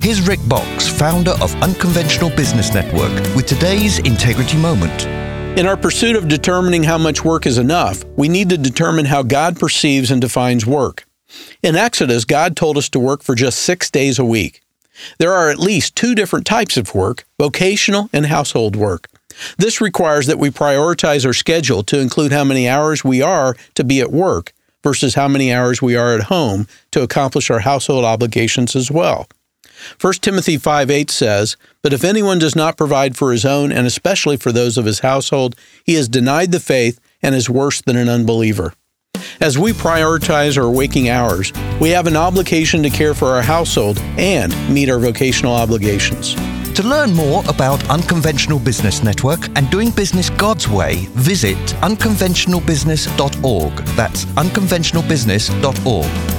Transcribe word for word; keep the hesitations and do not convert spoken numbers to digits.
Here's Rick Box, founder of Unconventional Business Network, with today's Integrity Moment. In our pursuit of determining how much work is enough, we need to determine how God perceives and defines work. In Exodus, God told us to work for just six days a week. There are at least two different types of work, vocational and household work. This requires that we prioritize our schedule to include how many hours we are to be at work versus how many hours we are at home to accomplish our household obligations as well. First Timothy five eight says, "But if anyone does not provide for his own, and especially for those of his household, he has denied the faith and is worse than an unbeliever." As we prioritize our waking hours, we have an obligation to care for our household and meet our vocational obligations. To learn more about Unconventional Business Network and doing business God's way, visit unconventional business dot org. That's unconventional business dot org.